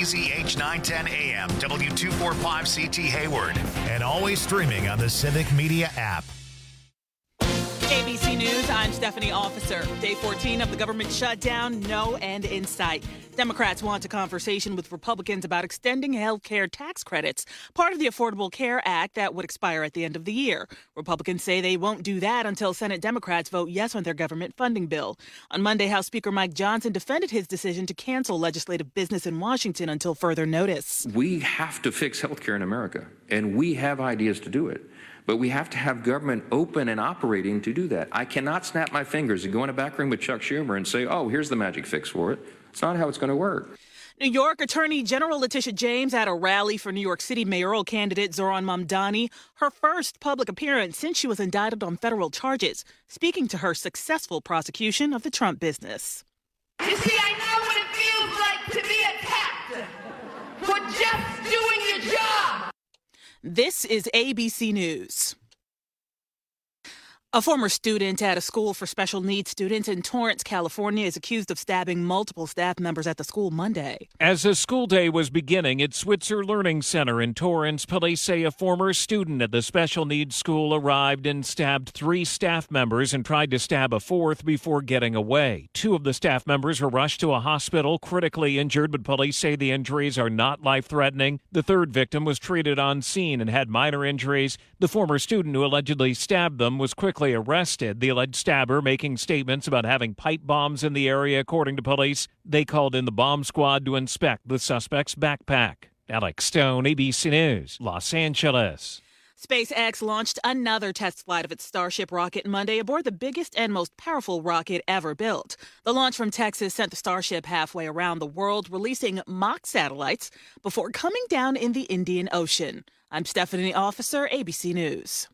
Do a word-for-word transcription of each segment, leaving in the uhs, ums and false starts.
Z H nine ten A M, W two forty-five C T Hayward, and always streaming on the Civic Media app. A B C News, I'm Stephanie Officer. Day fourteen of the government shutdown, no end in sight. Democrats want a conversation with Republicans about extending health care tax credits, part of the Affordable Care Act that would expire at the end of the year. Republicans say they won't do that until Senate Democrats vote yes on their government funding bill. On Monday, House Speaker Mike Johnson defended his decision to cancel legislative business in Washington until further notice. We have to fix health care in America, and we have ideas to do it. But we have to have government open and operating to do that. I cannot snap my fingers and go in a back room with Chuck Schumer and say, oh, here's the magic fix for it. It's not how it's going to work. New York Attorney General Letitia James at a rally for New York City mayoral candidate Zohran Mamdani, her first public appearance since she was indicted on federal charges, speaking to her successful prosecution of the Trump business. You see, I know what it feels like to be attacked for just doing your job. This is A B C News. A former student at a school for special needs students in Torrance, California, is accused of stabbing multiple staff members at the school Monday. As a school day was beginning at Switzer Learning Center in Torrance, police say a former student at the special needs school arrived and stabbed three staff members and tried to stab a fourth before getting away. Two of the staff members were rushed to a hospital, critically injured, but police say the injuries are not life-threatening. The third victim was treated on scene and had minor injuries. The former student who allegedly stabbed them was quickly arrested, the alleged stabber making statements about having pipe bombs in the area, according to police. They called in the bomb squad to inspect the suspect's backpack. Alex Stone, A B C News, Los Angeles. SpaceX launched another test flight of its Starship rocket Monday aboard the biggest and most powerful rocket ever built. The launch from Texas sent the Starship halfway around the world, releasing mock satellites before coming down in the Indian Ocean. I'm Stephanie Officer, A B C News.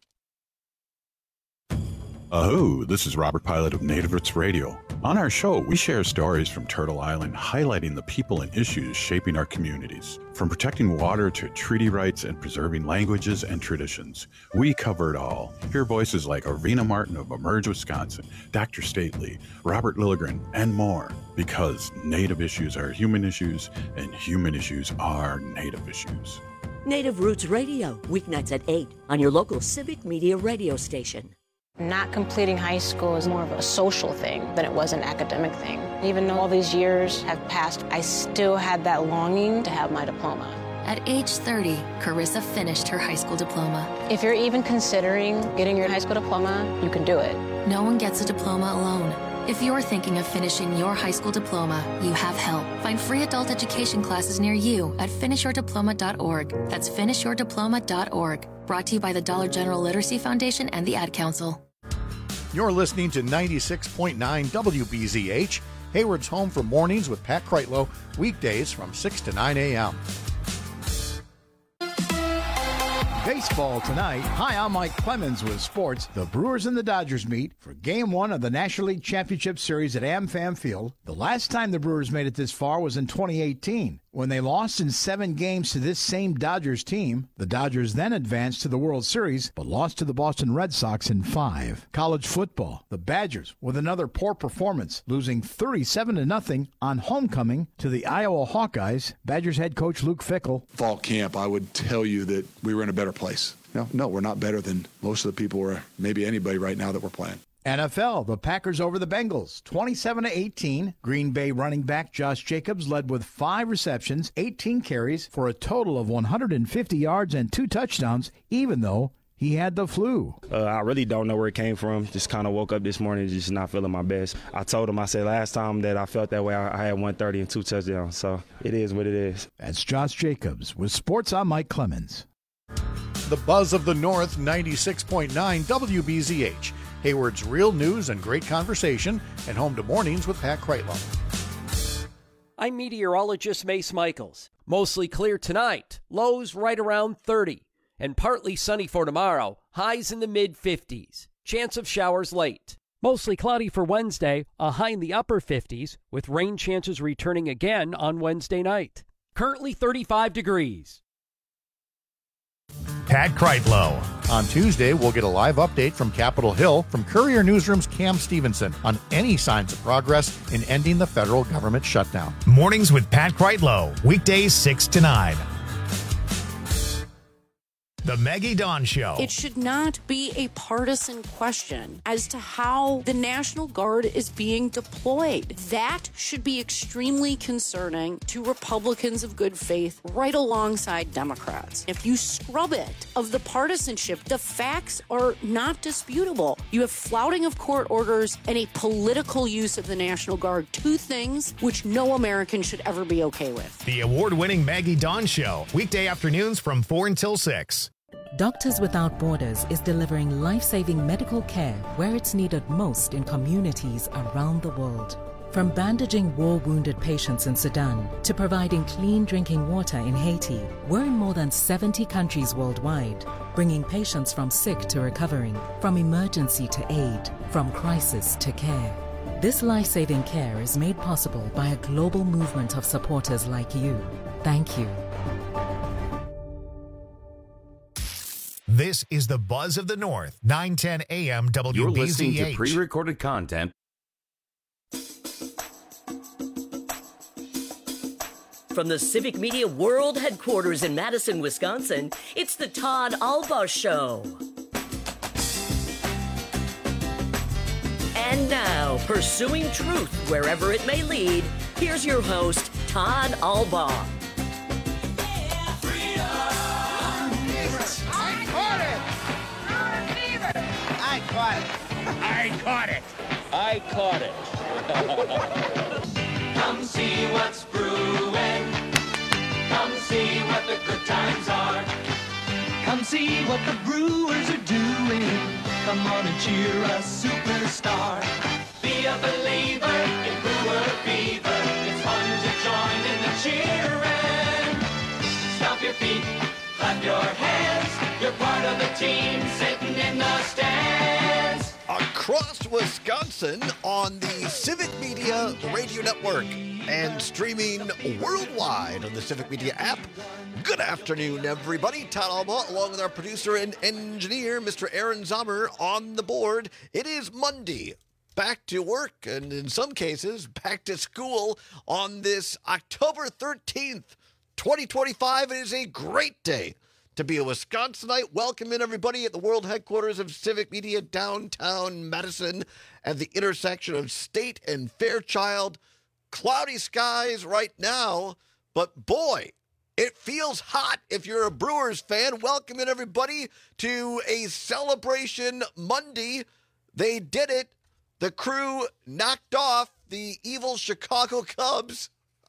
Aho, this is Robert Pilot of Native Roots Radio. On our show, we share stories from Turtle Island highlighting the people and issues shaping our communities. From protecting water to treaty rights and preserving languages and traditions, we cover it all. Hear voices like Arena Martin of Emerge, Wisconsin, Doctor Stately, Robert Lilligren, and more. Because Native issues are human issues, and human issues are Native issues. Native Roots Radio, weeknights at eight on your local Civic Media radio station. Not completing high school is more of a social thing than it was an academic thing. Even though all these years have passed, I still had that longing to have my diploma. At age thirty, Carissa finished her high school diploma. If you're even considering getting your high school diploma, you can do it. No one gets a diploma alone. If you're thinking of finishing your high school diploma, you have help. Find free adult education classes near you at finish your diploma dot org. That's finish your diploma dot org. Brought to you by the Dollar General Literacy Foundation and the Ad Council. You're listening to ninety-six point nine W B Z H, Hayward's home for mornings with Pat Kreitlow, weekdays from six to nine a.m. Baseball tonight. Hi, I'm Mike Clemens with sports. The Brewers and the Dodgers meet for Game one of the National League Championship Series at AmFam Field. The last time the Brewers made it this far was in twenty eighteen, when they lost in seven games to this same Dodgers team. The Dodgers then advanced to the World Series, but lost to the Boston Red Sox in five. College football. The Badgers, with another poor performance, losing thirty-seven to nothing on homecoming to the Iowa Hawkeyes. Badgers head coach Luke Fickell. Fall camp, I would tell you that we were in a better place. No, no, we're not better than most of the people or maybe anybody right now that we're playing. N F L, the Packers over the Bengals, twenty-seven to eighteen. Green Bay running back Josh Jacobs led with five receptions, eighteen carries for a total of one hundred fifty yards and two touchdowns, even though he had the flu. Uh, I really don't know where it came from. Just kind of woke up this morning just not feeling my best. I told him, I said last time that I felt that way, I, I had one thirty and two touchdowns. So it is what it is. That's Josh Jacobs. With sports, I'm Mike Clemens. The Buzz of the North, ninety-six point nine W B Z H. Hayward's real news and great conversation, and home to mornings with Pat Kreitlow. I'm meteorologist Mace Michaels. Mostly clear tonight, lows right around thirty, and partly sunny for tomorrow, highs in the mid fifties. Chance of showers late. Mostly cloudy for Wednesday, a high in the upper fifties, with rain chances returning again on Wednesday night. Currently thirty-five degrees. Pat Kreitlow On Tuesday, we'll get a live update from Capitol Hill from Courier Newsroom's Cam Stevenson on any signs of progress in ending the federal government shutdown. Mornings with Pat Kreitlow, weekdays six to nine. The Maggie Dawn Show. It should not be a partisan question as to how the National Guard is being deployed. That should be extremely concerning to Republicans of good faith right alongside Democrats. If you scrub it of the partisanship, the facts are not disputable. You have flouting of court orders and a political use of the National Guard, two things which no American should ever be okay with. The award-winning Maggie Dawn Show, weekday afternoons from four until six. Doctors Without Borders is delivering life-saving medical care where it's needed most in communities around the world. From bandaging war-wounded patients in Sudan to providing clean drinking water in Haiti, we're in more than seventy countries worldwide, bringing patients from sick to recovering, from emergency to aid, from crisis to care. This life-saving care is made possible by a global movement of supporters like you. Thank you. This is the Buzz of the North, nine ten A M W B Z H. You're listening to pre-recorded content. From the Civic Media World Headquarters in Madison, Wisconsin, it's the Todd Alba Show. And now, pursuing truth wherever it may lead, here's your host, Todd Alba. I caught it. I caught it. I caught it. Come see what's brewing. Come see what the good times are. Come see what the brewers are doing. Come on and cheer a superstar. Be a believer in brewer fever. It's fun to join in the cheering. Stomp your feet, clap your hands. You're part of the team sitting in the stands. Across Wisconsin on the Civic Media Radio Network and streaming worldwide on the Civic Media app. Good afternoon, everybody. Todd Alba, along with our producer and engineer, Mister Aaron Zomer, on the board. It is Monday. Back to work, and in some cases, back to school on this October thirteenth, twenty twenty-five. It is a great day to be a Wisconsinite. Welcome in, everybody, at the world headquarters of Civic Media, downtown Madison, at the intersection of State and Fairchild. Cloudy skies right now, but boy, it feels hot if you're a Brewers fan. Welcome in, everybody, to a celebration Monday. They did it. The Crew knocked off the evil Chicago Cubs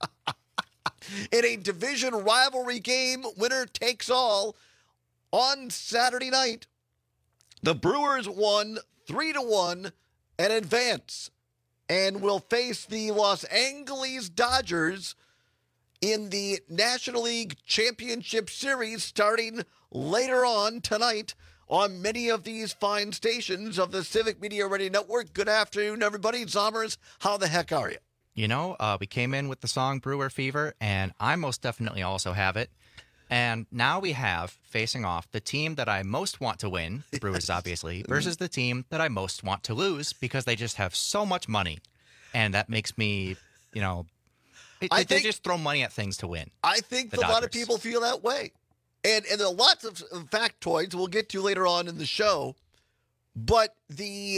in a division rivalry game, winner takes all, on Saturday night. The Brewers won three to one and advance, and will face the Los Angeles Dodgers in the National League Championship Series starting later on tonight on many of these fine stations of the Civic Media Radio Network. Good afternoon, everybody. Zomers, how the heck are you? You know, uh, we came in with the song Brewer Fever, and I most definitely also have it. And now we have, facing off, the team that I most want to win, the Brewers obviously, versus the team that I most want to lose because they just have so much money. And that makes me, you know, it, I they think, just throw money at things to win. I think a lot of people feel that way. And, and there are lots of factoids we'll get to later on in the show. But the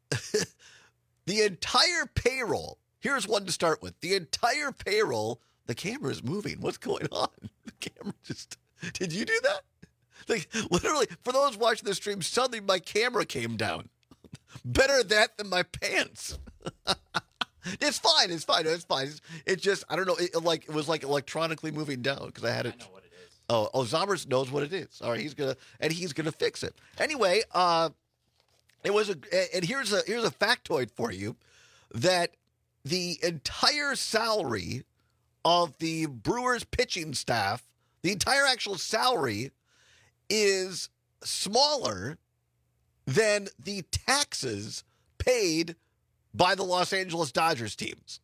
the entire payroll, here's one to start with. The entire payroll, the camera is moving. What's going on? The camera just, did you do that? Like, literally, for those watching the stream, suddenly my camera came down. Better that than my pants. It's fine. It's fine. It's fine. It's, it just, I don't know. It, like, it was like electronically moving down because I had it. I know what it is. Oh, oh, Zomers knows what it is. All right, he's gonna and he's gonna fix it. Anyway, uh, it was a and here's a here's a factoid for you that the entire salary of the Brewers pitching staff, the entire actual salary, is smaller than the taxes paid by the Los Angeles Dodgers teams.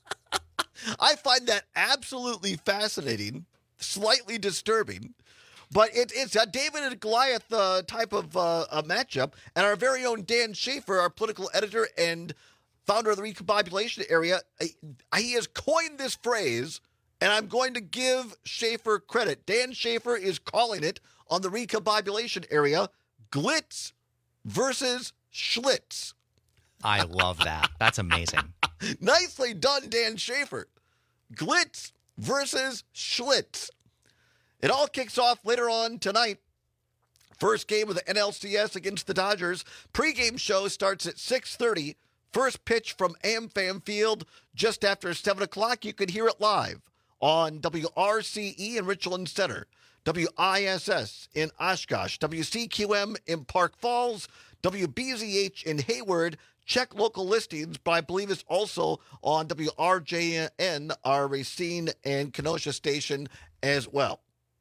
I find that absolutely fascinating, slightly disturbing, But it, it's a David and Goliath uh, type of uh, a matchup. And our very own Dan Schaefer, our political editor and founder of the Recombobulation Area, he has coined this phrase, and I'm going to give Schaefer credit. Dan Schaefer is calling it on the Recombobulation Area, Glitz versus Schlitz. I love that. That's amazing. Nicely done, Dan Schaefer. Glitz versus Schlitz. It all kicks off later on tonight. First game of the N L C S against the Dodgers. Pre-game show starts at six thirty. First pitch from AmFam Field just after seven o'clock. You can hear it live on W R C E in Richland Center, W I S S in Oshkosh, W C Q M in Park Falls, W B Z H in Hayward. Check local listings, but I believe it's also on W R J N, our Racine and Kenosha station as well.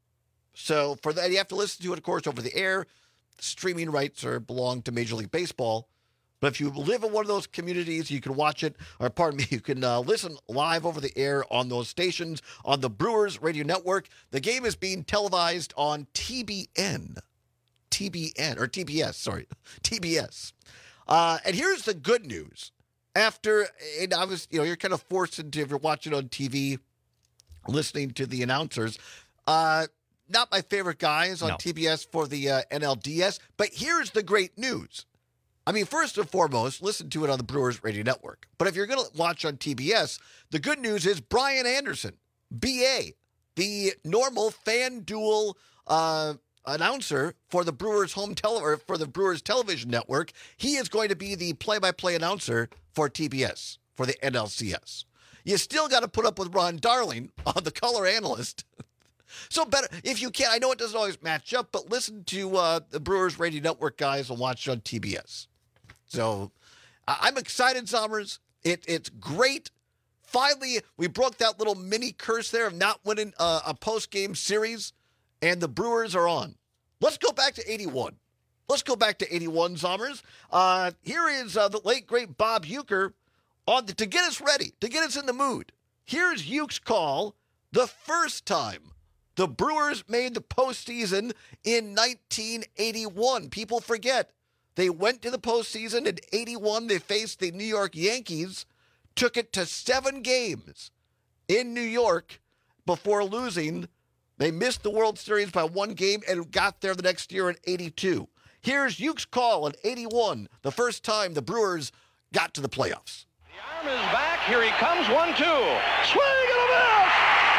So for that, you have to listen to it, of course, over the air. Streaming rights are belong to Major League Baseball. But if you live in one of those communities, you can watch it, or pardon me, you can uh, listen live over the air on those stations on the Brewers Radio Network. The game is being televised on T B N. T B N, or T B S, sorry, T B S. Uh, and here's the good news. After, and I was, you know, you're kind of forced into, if you're watching on T V, listening to the announcers, uh, not my favorite guys on No. T B S for the uh, N L D S, but here's the great news. I mean, first and foremost, listen to it on the Brewers Radio Network. But if you're going to watch on T B S, the good news is Brian Anderson, B A, the normal FanDuel uh, announcer for the Brewers home tele or for the Brewers television network, he is going to be the play-by-play announcer for T B S, for the N L C S. You still got to put up with Ron Darling on the color analyst. So better, if you can, I know it doesn't always match up, but listen to uh, the Brewers Radio Network guys and watch on T B S. So I- I'm excited, Zommers. It, it's great. Finally, we broke that little mini curse there of not winning uh, a post-game series, and the Brewers are on. Let's go back to eighty-one. Let's go back to eighty-one, Zommers. Uh, here is uh, the late, great Bob Uecker on the, to get us ready, to get us in the mood. Here's Uke's call the first time the Brewers made the postseason in nineteen eighty-one. People forget. They went to the postseason in eighty-one. They faced the New York Yankees, took it to seven games in New York before losing. They missed the World Series by one game and got there the next year in eighty-two. Here's Uke's call in eighty-one, the first time the Brewers got to the playoffs. The arm is back. Here he comes. One, two. Swing and a miss.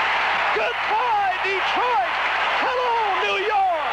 Goodbye, Detroit. Hello, New York.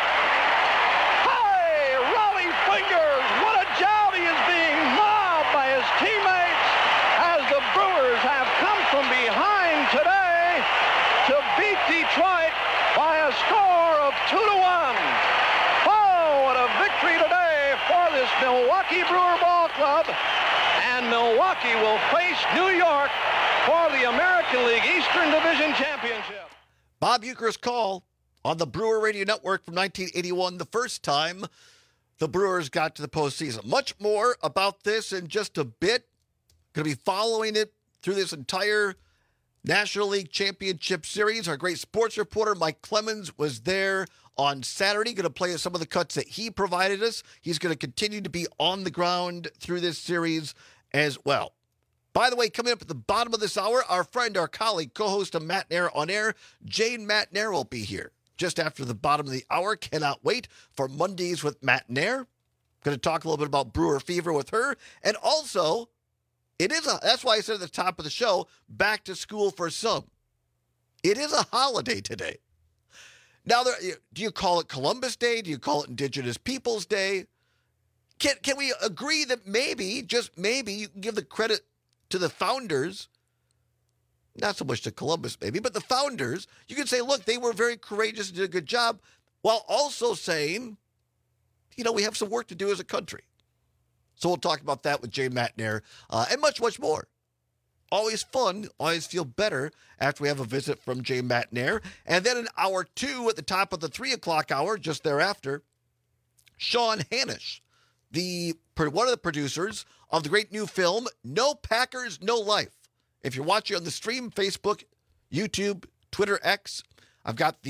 Hi, Rollie Fingers. What a job he is being mobbed by his teammates as the Brewers have come from behind today to beat Detroit by a score of two to one. Oh, what a victory today for this Milwaukee Brewer Ball Club. And Milwaukee will face New York for the American League Eastern Division Championship. Bob Uecker's call on the Brewer Radio Network from nineteen eighty-one, the first time the Brewers got to the postseason. Much more about this in just a bit. Going to be following it through this entire National League Championship Series. Our great sports reporter, Mike Clemens, was there on Saturday. Going to play us some of the cuts that he provided us. He's going to continue to be on the ground through this series as well. By the way, coming up at the bottom of this hour, our friend, our colleague, co-host of Matt Nair on Air, Jane Matt Nair will be here just after the bottom of the hour. Cannot wait for Mondays with Matt Nair. Going to talk a little bit about Brewer Fever with her. And also, it is a, that's why I said at the top of the show, back to school for some. It is a holiday today. Now, there, do you call it Columbus Day? Do you call it Indigenous Peoples Day? Can, can we agree that maybe, just maybe, you can give the credit to the founders, not so much to Columbus maybe, but the founders, you can say, look, they were very courageous and did a good job, while also saying, you know, we have some work to do as a country. So we'll talk about that with Jay Matnair uh, and much, much more. Always fun, always feel better after we have a visit from Jay Matnair. And then in hour two, at the top of the three o'clock hour, just thereafter, Sean Hanish, the one of the producers of the great new film, No Packers, No Life. If you're watching on the stream, Facebook, YouTube, Twitter, X, I've got the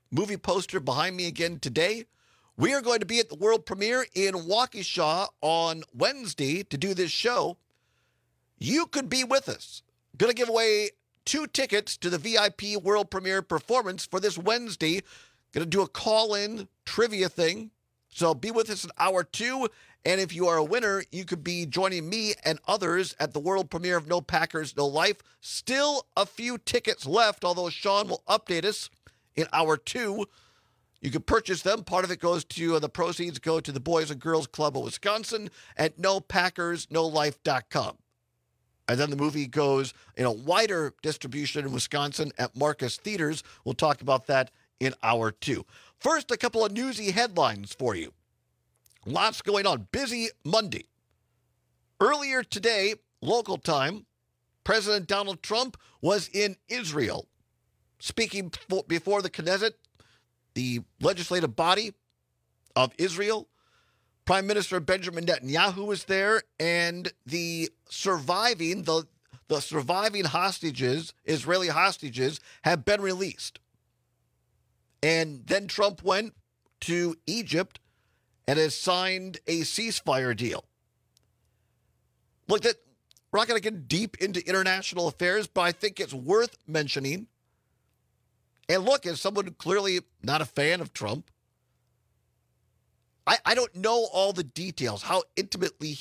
movie poster behind me again today. We are going to be at the world premiere in Waukesha on Wednesday to do this show. You could be with us. Going to give away two tickets to the V I P world premiere performance for this Wednesday. Going to do a call-in trivia thing. So be with us in hour two. And if you are a winner, you could be joining me and others at the world premiere of No Packers, No Life. Still a few tickets left, although Sean will update us in hour two. You can purchase them. Part of it goes to, uh, the proceeds go to the Boys and Girls Club of Wisconsin at no packers no life dot com. And then the movie goes in a wider distribution in Wisconsin at Marcus Theaters. We'll talk about that in hour two. First, a couple of newsy headlines for you. Lots going on. Busy Monday. Earlier today, local time, President Donald Trump was in Israel, speaking before the Knesset, the legislative body of Israel. Prime Minister Benjamin Netanyahu was there, and the surviving the the surviving hostages, Israeli hostages, have been released. And then Trump went to Egypt and has signed a ceasefire deal. Look, that we're not going to get deep into international affairs, but I think it's worth mentioning. And look, as someone clearly not a fan of Trump, I, I don't know all the details, how intimately